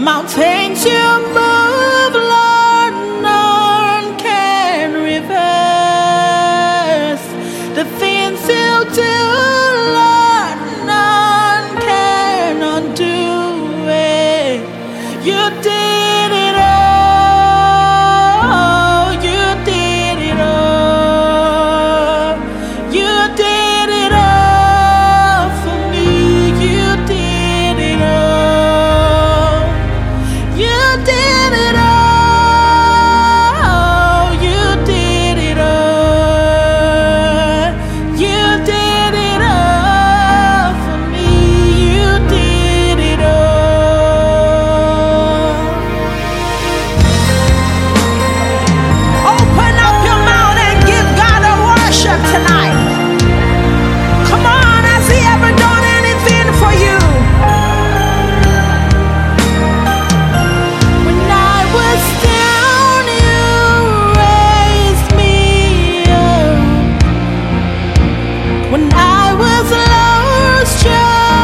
Mountains you move, Lord, none can reverse. The things you do, Lord, none can undo it. You did it all. You did it all. You did it all for me. You did it all. You did it all. You did it all. You did it all for me. You did it all. Open up your mouth and give God a worship tonight. Come on, has He ever done anything for you? When I was down, you raised me up. When I was lost, your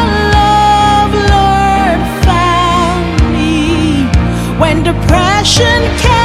love, Lord, found me. When depression came,